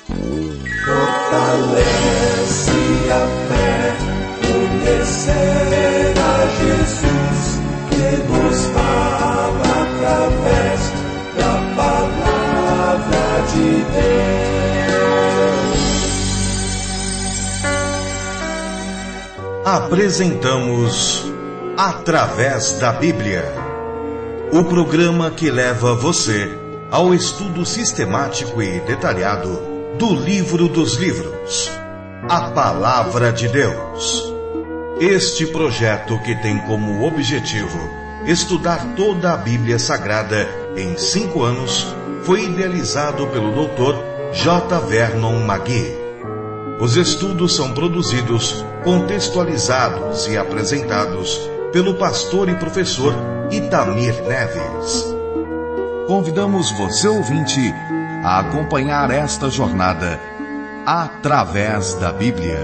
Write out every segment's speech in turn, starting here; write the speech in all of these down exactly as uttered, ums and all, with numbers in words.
Fortalece a fé, conhecer a Jesus, que nos fala através da palavra de Deus. Apresentamos Através da Bíblia, o programa que leva você ao estudo sistemático e detalhado do livro dos livros, a Palavra de Deus. Este projeto, que tem como objetivo estudar toda a Bíblia Sagrada em cinco anos, foi idealizado pelo doutor J. Vernon McGee. Os estudos são produzidos, contextualizados e apresentados pelo pastor e professor Itamir Neves. Convidamos você, ouvinte, a acompanhar esta jornada através da Bíblia.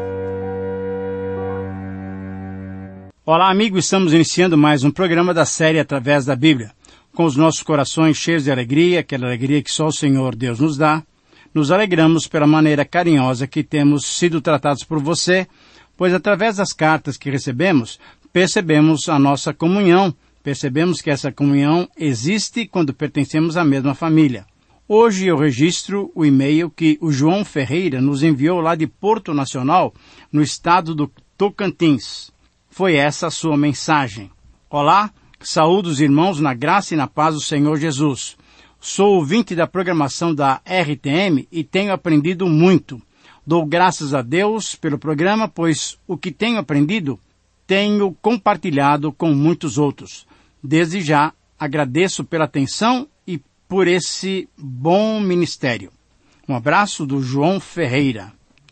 Olá, amigo, estamos iniciando mais um programa da série Através da Bíblia, com os nossos corações cheios de alegria, aquela alegria que só o Senhor Deus nos dá. Nos alegramos pela maneira carinhosa que temos sido tratados por você, pois através das cartas que recebemos, percebemos a nossa comunhão, percebemos que essa comunhão existe quando pertencemos à mesma família. Hoje eu registro o e-mail que o João Ferreira nos enviou lá de Porto Nacional, no estado do Tocantins. Foi essa a sua mensagem. Olá, saúdo os irmãos na graça e na paz do Senhor Jesus. Sou ouvinte da programação da R T M e tenho aprendido muito. Dou graças a Deus pelo programa, pois o que tenho aprendido, tenho compartilhado com muitos outros. Desde já, agradeço pela atenção e por esse bom ministério. Um abraço do João Ferreira.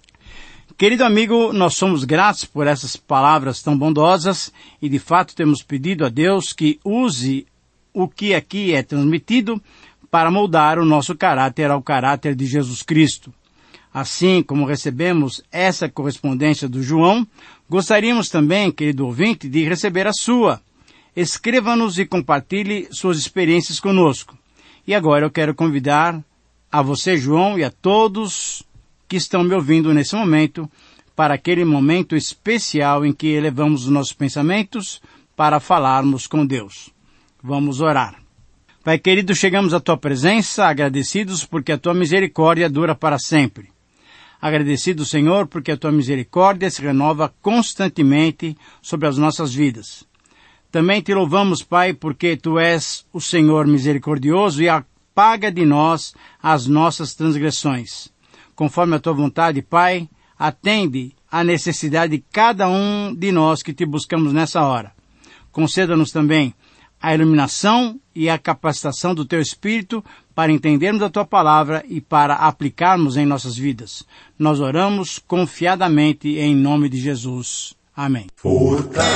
Querido amigo, nós somos gratos por essas palavras tão bondosas e de fato temos pedido a Deus que use o que aqui é transmitido para moldar o nosso caráter ao caráter de Jesus Cristo. Assim como recebemos essa correspondência do João, gostaríamos também, querido ouvinte, de receber a sua. Escreva-nos e compartilhe suas experiências conosco. E agora eu quero convidar a você, João, e a todos que estão me ouvindo nesse momento, para aquele momento especial em que elevamos os nossos pensamentos para falarmos com Deus. Vamos orar. Pai querido, chegamos à Tua presença, agradecidos porque a Tua misericórdia dura para sempre. Agradecido, Senhor, porque a Tua misericórdia se renova constantemente sobre as nossas vidas. Também Te louvamos, Pai, porque Tu és o Senhor misericordioso e apaga de nós as nossas transgressões. Conforme a Tua vontade, Pai, atende à necessidade de cada um de nós que Te buscamos nessa hora. Conceda-nos também a iluminação e a capacitação do Teu Espírito para entendermos a Tua palavra e para aplicarmos em nossas vidas. Nós oramos confiadamente em nome de Jesus. Amém. Fortalece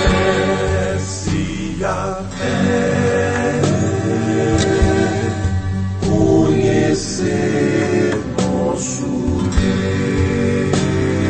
a fé, conhecer nosso Deus.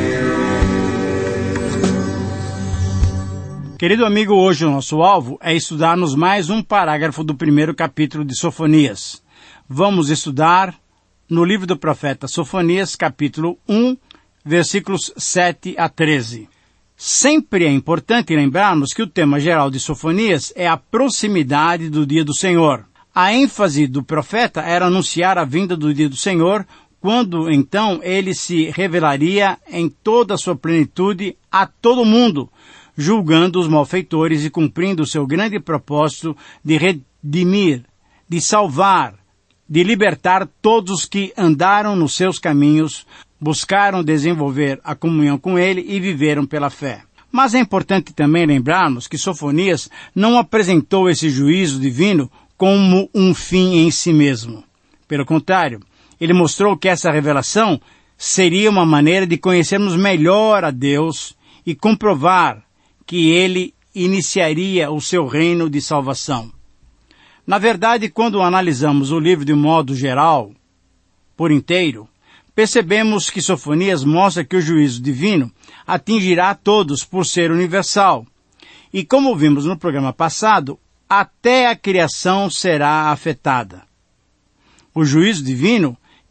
Querido amigo, hoje o nosso alvo é estudarmos mais um parágrafo do primeiro capítulo de Sofonias. Vamos estudar no livro do profeta Sofonias, capítulo um, versículos sete a treze. Sempre é importante lembrarmos que o tema geral de Sofonias é a proximidade do dia do Senhor. A ênfase do profeta era anunciar a vinda do dia do Senhor, quando então ele se revelaria em toda a sua plenitude a todo mundo, julgando os malfeitores e cumprindo o seu grande propósito de redimir, de salvar, de libertar todos os que andaram nos seus caminhos, buscaram desenvolver a comunhão com ele e viveram pela fé. Mas é importante também lembrarmos que Sofonias não apresentou esse juízo divino como um fim em si mesmo. Pelo contrário, ele mostrou que essa revelação seria uma maneira de conhecermos melhor a Deus e comprovar que ele iniciaria o seu reino de salvação. Na verdade, quando analisamos o livro de modo geral, por inteiro, percebemos que Sofonias mostra que o juízo divino atingirá a todos por ser universal. E como vimos no programa passado, até a criação será afetada. O juízo divino, que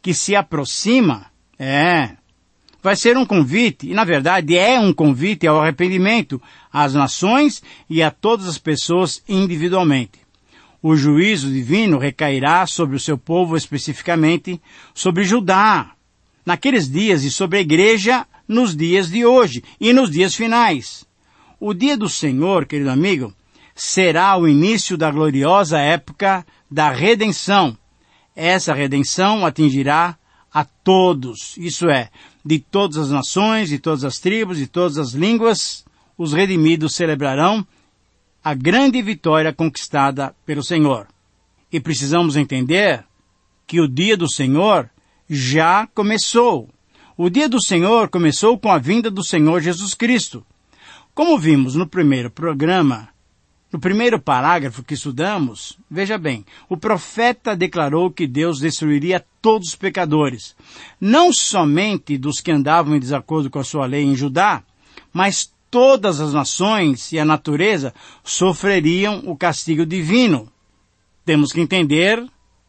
que se aproxima, é, vai ser um convite, e na verdade é um convite ao arrependimento às nações e a todas as pessoas individualmente. O juízo divino recairá sobre o seu povo, especificamente sobre Judá, naqueles dias, e sobre a igreja nos dias de hoje e nos dias finais. O dia do Senhor, querido amigo, será o início da gloriosa época da redenção. Essa redenção atingirá a todos, isso é, de todas as nações, de todas as tribos, de todas as línguas. Os redimidos celebrarão a grande vitória conquistada pelo Senhor. E precisamos entender que o dia do Senhor já começou. O dia do Senhor começou com a vinda do Senhor Jesus Cristo. Como vimos no primeiro programa, no primeiro parágrafo que estudamos, veja bem, o profeta declarou que Deus destruiria todos os pecadores, não somente dos que andavam em desacordo com a sua lei em Judá, mas todas as nações e a natureza sofreriam o castigo divino. Temos que entender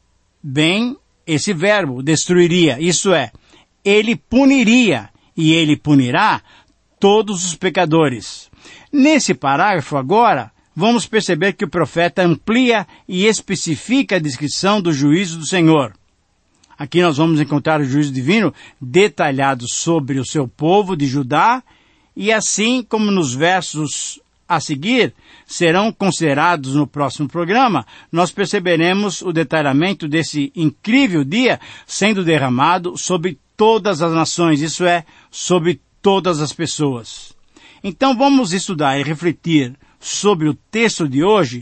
bem esse verbo, destruiria, isso é, ele puniria, e ele punirá todos os pecadores. Nesse parágrafo agora, vamos perceber que o profeta amplia e especifica a descrição do juízo do Senhor. Aqui nós vamos encontrar o juízo divino detalhado sobre o seu povo de Judá, e assim como nos versos a seguir serão considerados no próximo programa, nós perceberemos o detalhamento desse incrível dia sendo derramado sobre todas as nações, isso é, sobre todas as pessoas. Então vamos estudar e refletir sobre o texto de hoje,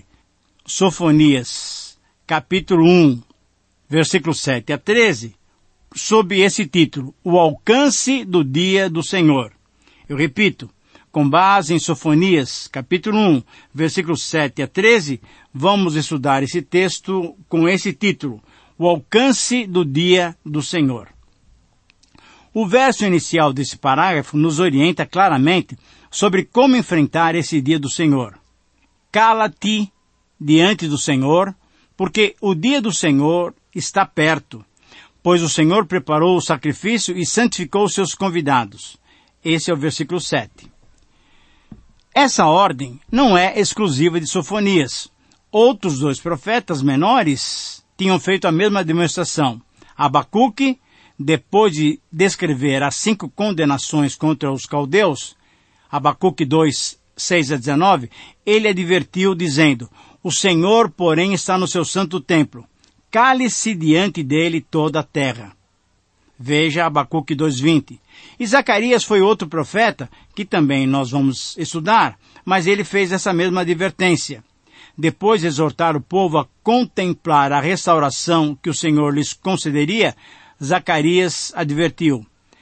Sofonias, capítulo um, versículos sete a treze, sob esse título, o alcance do dia do Senhor. Eu repito, com base em Sofonias, capítulo um, versículos sete a treze, vamos estudar esse texto com esse título, o alcance do dia do Senhor. O verso inicial desse parágrafo nos orienta claramente sobre como enfrentar esse dia do Senhor. Cala-te diante do Senhor, porque o dia do Senhor está perto, pois o Senhor preparou o sacrifício e santificou seus convidados. Esse é o versículo sete. Essa ordem não é exclusiva de Sofonias. Outros dois profetas menores tinham feito a mesma demonstração. Abacuque, depois de descrever as cinco condenações contra os caldeus, Abacuque dois, seis a dezenove, ele advertiu dizendo, o Senhor, porém, está no seu santo templo. Cale-se diante dele toda a terra. Veja Abacuque dois, vinte. E Zacarias foi outro profeta, que também nós vamos estudar, mas ele fez essa mesma advertência. Depois de exortar o povo a contemplar a restauração que o Senhor lhes concederia, Zacarias advertiu,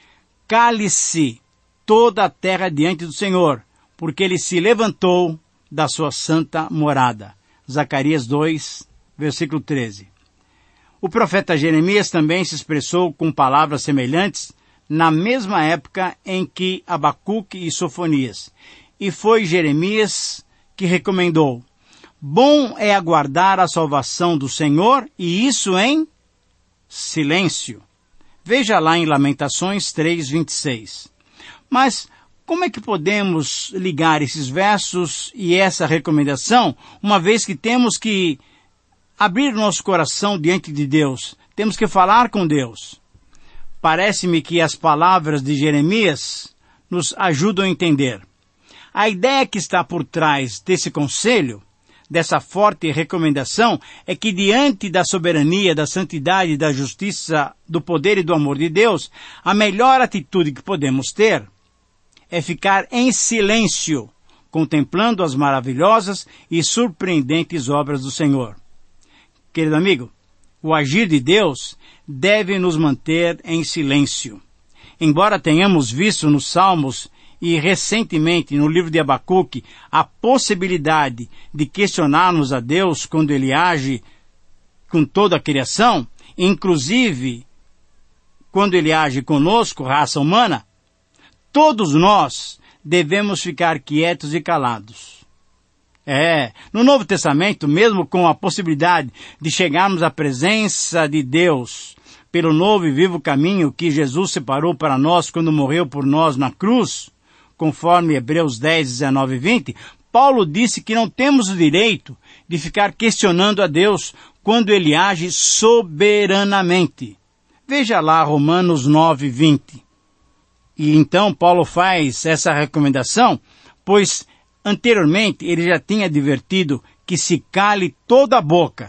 cale-se toda a terra diante do Senhor, porque ele se levantou da sua santa morada. Zacarias dois, versículo treze. O profeta Jeremias também se expressou com palavras semelhantes na mesma época em que Abacuque e Sofonias. E foi Jeremias que recomendou, bom é aguardar a salvação do Senhor, e isso em silêncio. Veja lá em Lamentações três, vinte e seis. Mas como é que podemos ligar esses versos e essa recomendação, uma vez que temos que abrir nosso coração diante de Deus, temos que falar com Deus? Parece-me que as palavras de Jeremias nos ajudam a entender. A ideia que está por trás desse conselho, dessa forte recomendação, é que diante da soberania, da santidade, da justiça, do poder e do amor de Deus, a melhor atitude que podemos ter é ficar em silêncio, contemplando as maravilhosas e surpreendentes obras do Senhor. Querido amigo, o agir de Deus deve nos manter em silêncio. Embora tenhamos visto nos Salmos e recentemente no livro de Abacuque a possibilidade de questionarmos a Deus quando Ele age com toda a criação, inclusive quando Ele age conosco, raça humana, todos nós devemos ficar quietos e calados. É, no Novo Testamento, mesmo com a possibilidade de chegarmos à presença de Deus pelo novo e vivo caminho que Jesus separou para nós quando morreu por nós na cruz, conforme Hebreus dez, dezenove e vinte, Paulo disse que não temos o direito de ficar questionando a Deus quando ele age soberanamente. Veja lá Romanos nove, vinte. E então Paulo faz essa recomendação, pois anteriormente ele já tinha advertido que se cale toda a boca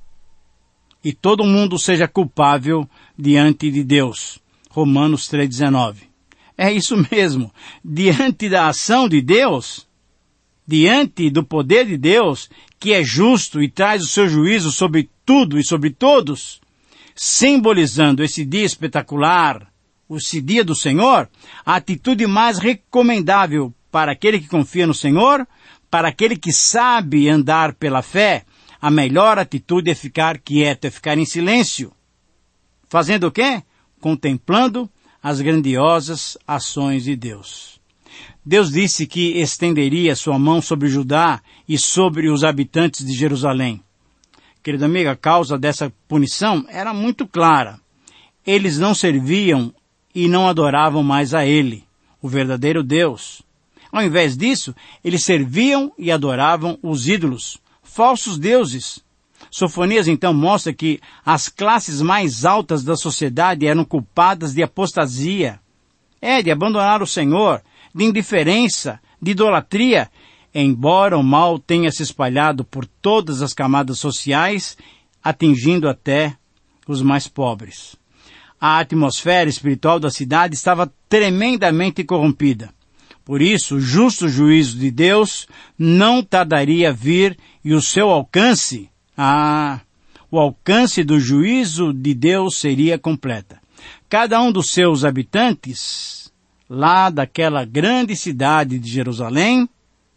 e todo mundo seja culpável diante de Deus. Romanos três, dezenove. É isso mesmo. Diante da ação de Deus, diante do poder de Deus, que é justo e traz o seu juízo sobre tudo e sobre todos, simbolizando esse dia espetacular, esse dia do Senhor, a atitude mais recomendável para aquele que confia no Senhor, para aquele que sabe andar pela fé, a melhor atitude é ficar quieto, é ficar em silêncio. Fazendo o quê? Contemplando as grandiosas ações de Deus. Deus disse que estenderia sua mão sobre Judá e sobre os habitantes de Jerusalém. Querido amigo, a causa dessa punição era muito clara. Eles não serviam e não adoravam mais a Ele, o verdadeiro Deus. Ao invés disso, eles serviam e adoravam os ídolos, falsos deuses. Sofonias então mostra que as classes mais altas da sociedade eram culpadas de apostasia, é, de abandonar o Senhor, de indiferença, de idolatria, embora o mal tenha se espalhado por todas as camadas sociais, atingindo até os mais pobres. A atmosfera espiritual da cidade estava tremendamente corrompida. Por isso, o justo juízo de Deus não tardaria a vir e o seu alcance, ah, o alcance do juízo de Deus seria completa. Cada um dos seus habitantes, lá daquela grande cidade de Jerusalém,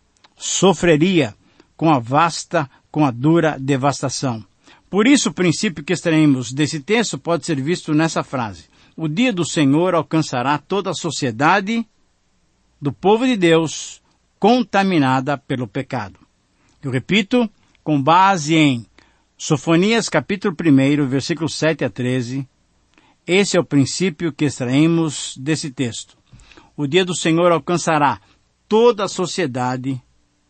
sofreria com a vasta, com a dura devastação. Por isso, o princípio que extraímos desse texto pode ser visto nessa frase. O dia do Senhor alcançará toda a sociedade do povo de Deus contaminada pelo pecado. Eu repito, com base em Sofonias capítulo um, versículos sete a treze, esse é o princípio que extraímos desse texto. O dia do Senhor alcançará toda a sociedade,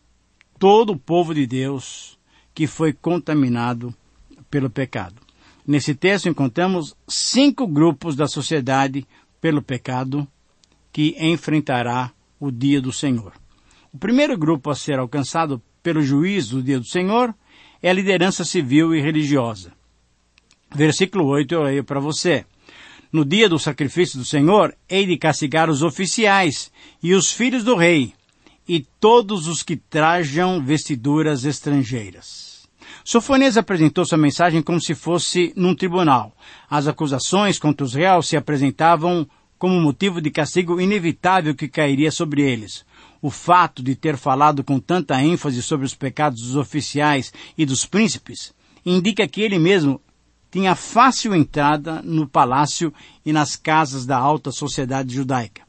todo o povo de Deus que foi contaminado pelo pecado. Nesse texto encontramos cinco grupos da sociedade pelo pecado que enfrentará o dia do Senhor. O primeiro grupo a ser alcançado pelo juízo do dia do Senhor é a liderança civil e religiosa. Versículo oito eu leio para você. No dia do sacrifício do Senhor, hei de castigar os oficiais e os filhos do rei, e todos os que trajam vestiduras estrangeiras. Sofonias apresentou sua mensagem como se fosse num tribunal. As acusações contra os réus se apresentavam como motivo de castigo inevitável que cairia sobre eles. O fato de ter falado com tanta ênfase sobre os pecados dos oficiais e dos príncipes indica que ele mesmo tinha fácil entrada no palácio e nas casas da alta sociedade judaica.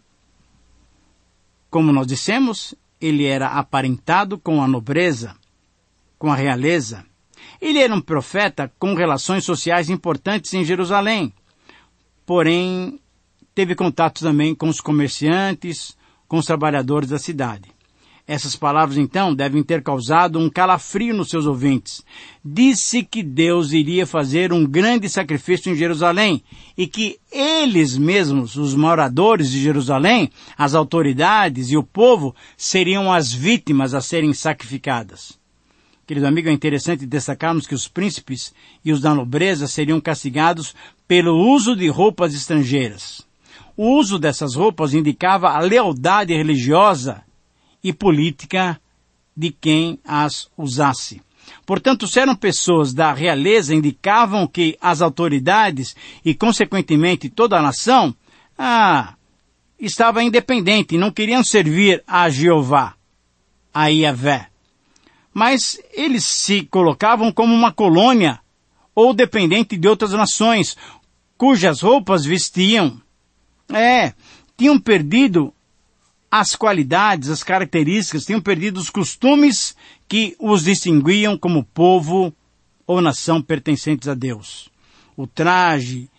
Como nós dissemos, ele era aparentado com a nobreza, com a realeza. Ele era um profeta com relações sociais importantes em Jerusalém, porém teve contato também com os comerciantes, com os trabalhadores da cidade. Essas palavras, então, devem ter causado um calafrio nos seus ouvintes. Disse que Deus iria fazer um grande sacrifício em Jerusalém e que eles mesmos, os moradores de Jerusalém, as autoridades e o povo, seriam as vítimas a serem sacrificadas. Querido amigo, é interessante destacarmos que os príncipes e os da nobreza seriam castigados pelo uso de roupas estrangeiras. O uso dessas roupas indicava a lealdade religiosa e política de quem as usasse. Portanto, se eram pessoas da realeza, indicavam que as autoridades e, consequentemente, toda a nação, ah, estava independente, não queriam servir a Jeová, a Yahvé. Mas eles se colocavam como uma colônia ou dependente de outras nações, cujas roupas vestiam. É, tinham perdido as qualidades, as características, tinham perdido os costumes que os distinguiam como povo ou nação pertencentes a Deus. O traje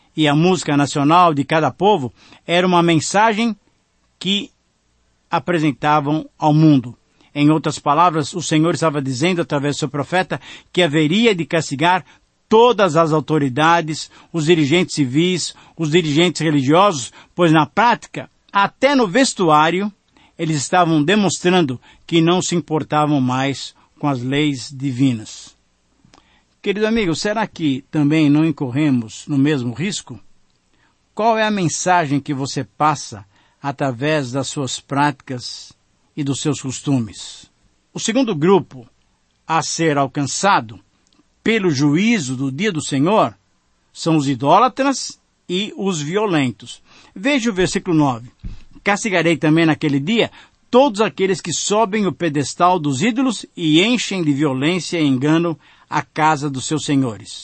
e a música nacional de cada povo era uma mensagem que apresentavam ao mundo. Em outras palavras, o Senhor estava dizendo através do seu profeta que haveria de castigar todas as autoridades, os dirigentes civis, os dirigentes religiosos, pois na prática, até no vestuário, eles estavam demonstrando que não se importavam mais com as leis divinas. Querido amigo, será que também não incorremos no mesmo risco? Qual é a mensagem que você passa através das suas práticas e dos seus costumes? O segundo grupo a ser alcançado pelo juízo do dia do Senhor são os idólatras e os violentos. Veja o versículo nove. Castigarei também naquele dia todos aqueles que sobem o pedestal dos ídolos e enchem de violência e engano a casa dos seus senhores.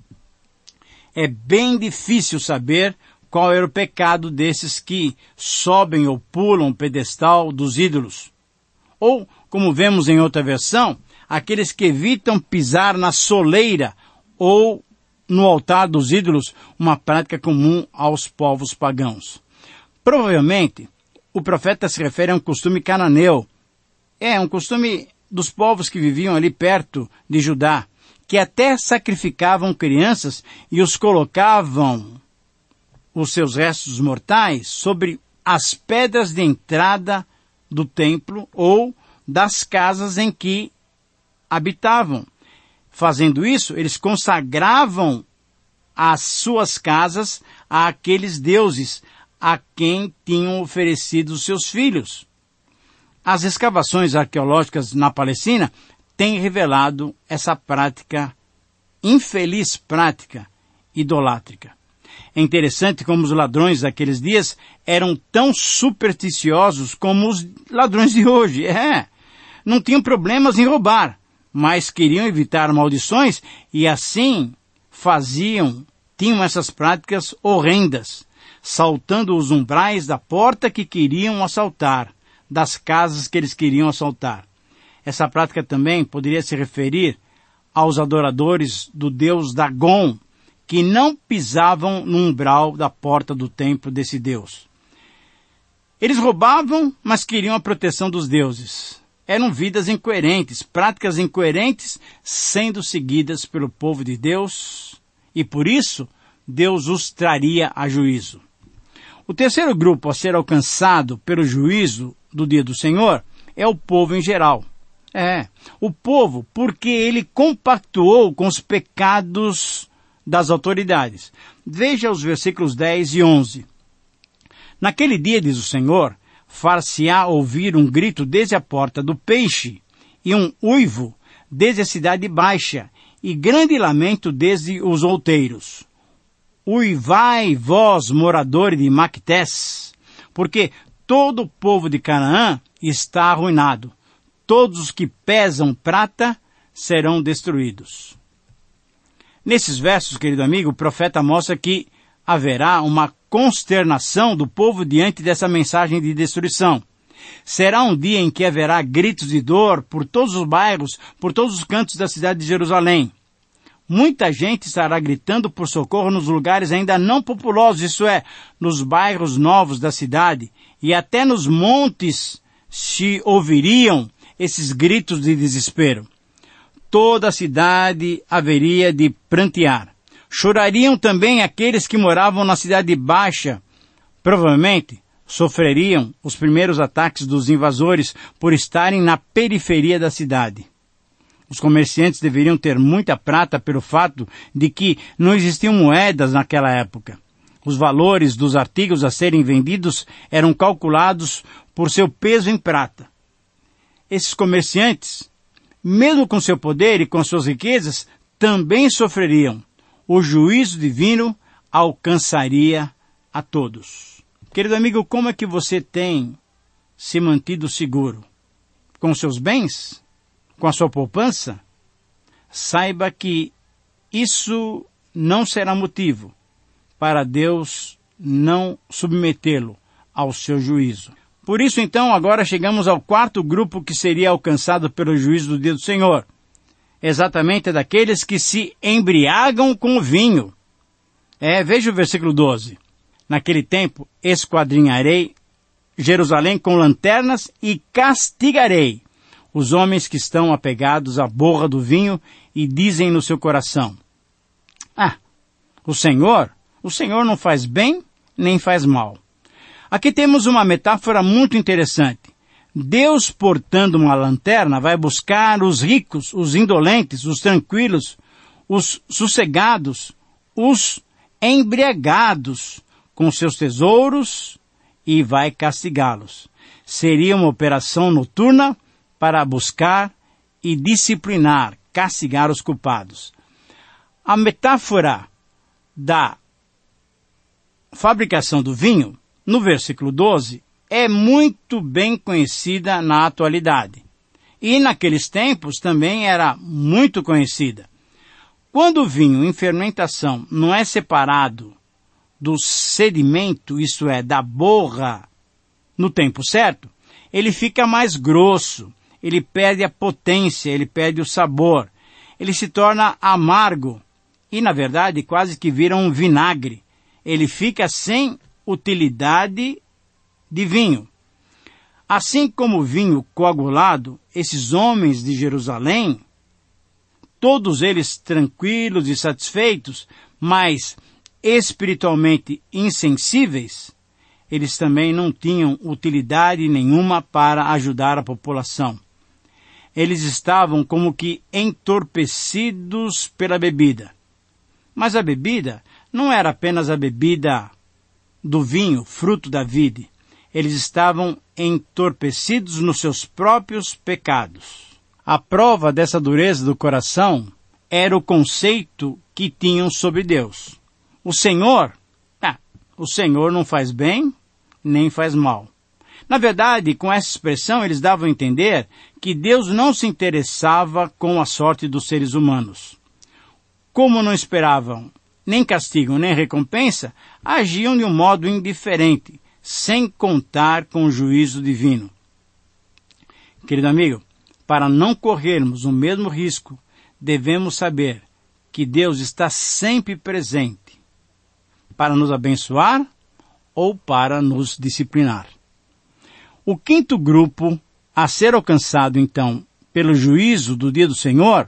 É bem difícil saber qual era o pecado desses que sobem ou pulam o pedestal dos ídolos. Ou, como vemos em outra versão, aqueles que evitam pisar na soleira ou no altar dos ídolos, uma prática comum aos povos pagãos. Provavelmente, o profeta se refere a um costume cananeu. É um costume dos povos que viviam ali perto de Judá, que até sacrificavam crianças e os colocavam, os seus restos mortais, sobre as pedras de entrada do templo ou das casas em que habitavam. Fazendo isso, eles consagravam as suas casas a aqueles deuses a quem tinham oferecido os seus filhos. As escavações arqueológicas na Palestina têm revelado essa prática, infeliz prática idolátrica. É interessante como os ladrões daqueles dias eram tão supersticiosos como os ladrões de hoje. É, não tinham problemas em roubar, mas queriam evitar maldições e assim faziam, tinham essas práticas horrendas, saltando os umbrais da porta que queriam assaltar, das casas que eles queriam assaltar. Essa prática também poderia se referir aos adoradores do deus Dagon, que não pisavam no umbral da porta do templo desse deus. Eles roubavam, mas queriam a proteção dos deuses. Eram vidas incoerentes, práticas incoerentes, sendo seguidas pelo povo de Deus, e por isso Deus os traria a juízo. O terceiro grupo a ser alcançado pelo juízo do dia do Senhor é o povo em geral. É, o povo, porque ele compactuou com os pecados das autoridades. Veja os versículos dez e onze. Naquele dia, diz o Senhor, far-se-á ouvir um grito desde a porta do peixe, e um uivo desde a cidade baixa, e grande lamento desde os outeiros. Uivai vós, moradores de Mactés, porque todo o povo de Canaã está arruinado. Todos os que pesam prata serão destruídos. Nesses versos, querido amigo, o profeta mostra que haverá uma consternação do povo diante dessa mensagem de destruição. Será um dia em que haverá gritos de dor por todos os bairros, por todos os cantos da cidade de Jerusalém. Muita gente estará gritando por socorro nos lugares ainda não populosos, isso é, nos bairros novos da cidade, e até nos montes se ouviriam esses gritos de desespero. Toda a cidade haveria de prantear. Chorariam também aqueles que moravam na cidade baixa. Provavelmente sofreriam os primeiros ataques dos invasores por estarem na periferia da cidade. Os comerciantes deveriam ter muita prata pelo fato de que não existiam moedas naquela época. Os valores dos artigos a serem vendidos eram calculados por seu peso em prata. Esses comerciantes, mesmo com seu poder e com suas riquezas, também sofreriam. O juízo divino alcançaria a todos. Querido amigo, como é que você tem se mantido seguro? Com seus bens? Com a sua poupança? Saiba que isso não será motivo para Deus não submetê-lo ao seu juízo. Por isso, então, agora chegamos ao quarto grupo que seria alcançado pelo juízo do dia do Senhor. Exatamente daqueles que se embriagam com o vinho. É, veja o versículo doze. Naquele tempo, esquadrinharei Jerusalém com lanternas e castigarei os homens que estão apegados à borra do vinho e dizem no seu coração: ah, o Senhor, o Senhor não faz bem nem faz mal. Aqui temos uma metáfora muito interessante. Deus, portando uma lanterna, vai buscar os ricos, os indolentes, os tranquilos, os sossegados, os embriagados com seus tesouros e vai castigá-los. Seria uma operação noturna para buscar e disciplinar, castigar os culpados. A metáfora da fabricação do vinho, no versículo doze, é muito bem conhecida na atualidade. E naqueles tempos também era muito conhecida. Quando o vinho em fermentação não é separado do sedimento, isto é, da borra, no tempo certo, ele fica mais grosso, ele perde a potência, ele perde o sabor, ele se torna amargo e, na verdade, quase que vira um vinagre. Ele fica sem utilidade de vinho. Assim como o vinho coagulado, esses homens de Jerusalém, todos eles tranquilos e satisfeitos, mas espiritualmente insensíveis, eles também não tinham utilidade nenhuma para ajudar a população. Eles estavam como que entorpecidos pela bebida. Mas a bebida não era apenas a bebida do vinho, fruto da vide. Eles estavam entorpecidos nos seus próprios pecados. A prova dessa dureza do coração era o conceito que tinham sobre Deus. O Senhor, ah, o Senhor não faz bem, nem faz mal. Na verdade, com essa expressão, eles davam a entender que Deus não se interessava com a sorte dos seres humanos. Como não esperavam nem castigo nem recompensa, agiam de um modo indiferente, sem contar com o juízo divino. Querido amigo, para não corrermos o mesmo risco, devemos saber que Deus está sempre presente para nos abençoar ou para nos disciplinar. O quinto grupo a ser alcançado, então, pelo juízo do dia do Senhor,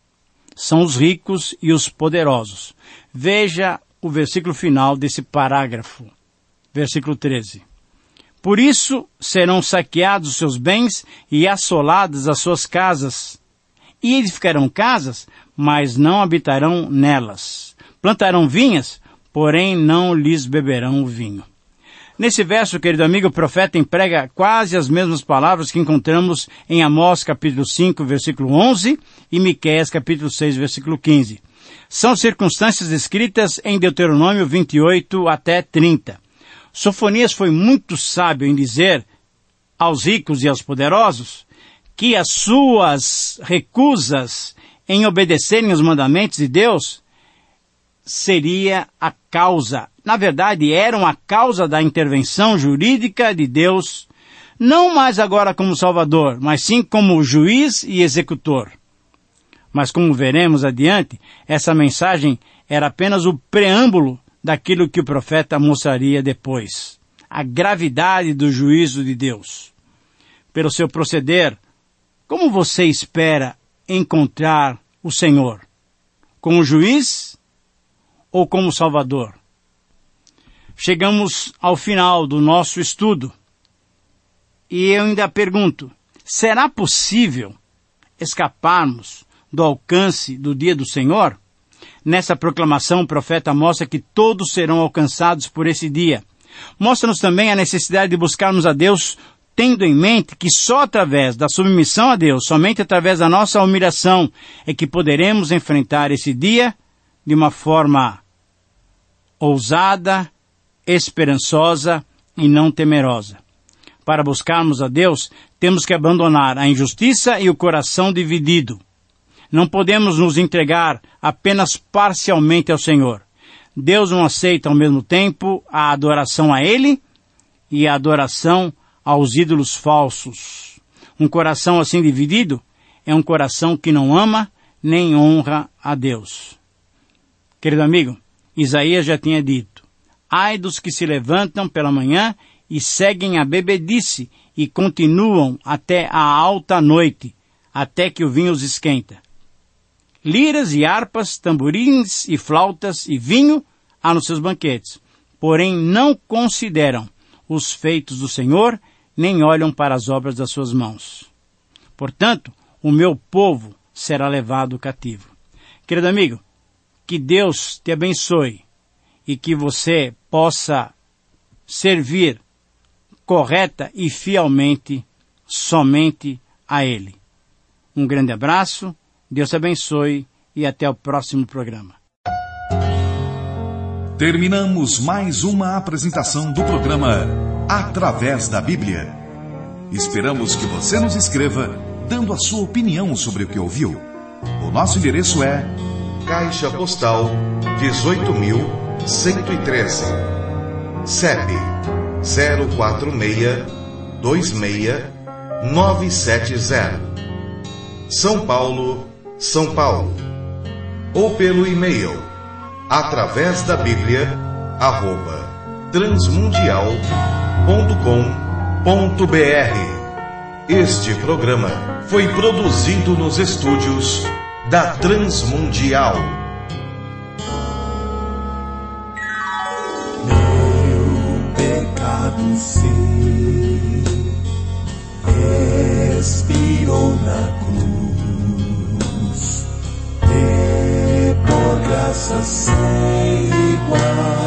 são os ricos e os poderosos. Veja o versículo final desse parágrafo, versículo treze. Por isso serão saqueados os seus bens e assoladas as suas casas. E edificarão casas, mas não habitarão nelas. Plantarão vinhas, porém não lhes beberão o vinho. Nesse verso, querido amigo, o profeta emprega quase as mesmas palavras que encontramos em Amós capítulo cinco, versículo onze e Miqueias capítulo seis, versículo quinze. São circunstâncias descritas em Deuteronômio vinte e oito até trinta. Sofonias foi muito sábio em dizer aos ricos e aos poderosos que as suas recusas em obedecerem os mandamentos de Deus seria a causa, na verdade eram a causa da intervenção jurídica de Deus, não mais agora como Salvador, mas sim como juiz e executor. Mas como veremos adiante, essa mensagem era apenas o preâmbulo daquilo que o profeta mostraria depois. A gravidade do juízo de Deus. Pelo seu proceder, como você espera encontrar o Senhor? Como juiz ou como Salvador? Chegamos ao final do nosso estudo. E eu ainda pergunto, será possível escaparmos do alcance do dia do Senhor? Nessa proclamação, o profeta mostra que todos serão alcançados por esse dia. Mostra-nos também a necessidade de buscarmos a Deus, tendo em mente que só através da submissão a Deus, somente através da nossa humilhação, é que poderemos enfrentar esse dia de uma forma ousada, esperançosa e não temerosa. Para buscarmos a Deus, temos que abandonar a injustiça e o coração dividido. Não podemos nos entregar apenas parcialmente ao Senhor. Deus não aceita ao mesmo tempo a adoração a Ele e a adoração aos ídolos falsos. Um coração assim dividido é um coração que não ama nem honra a Deus. Querido amigo, Isaías já tinha dito: ai dos que se levantam pela manhã e seguem a bebedice e continuam até a alta noite, até que o vinho os esquenta. Liras e harpas, tamborins e flautas e vinho há nos seus banquetes, porém não consideram os feitos do Senhor, nem olham para as obras das suas mãos. Portanto, o meu povo será levado cativo. Querido amigo, que Deus te abençoe e que você possa servir correta e fielmente somente a Ele. Um grande abraço, Deus te abençoe e até o próximo programa. Terminamos mais uma apresentação do programa Através da Bíblia. Esperamos que você nos escreva dando a sua opinião sobre o que ouviu. O nosso endereço é Caixa Postal dezoito mil cento e treze, C E P zero quatro seis dois seis nove sete zero, São Paulo, São Paulo. Ou pelo e-mail através da Bíblia arroba transmundial ponto com ponto br. Este programa foi produzido nos estúdios da Transmundial. Meu pecado sim expirou na cruz, e por graça sem igual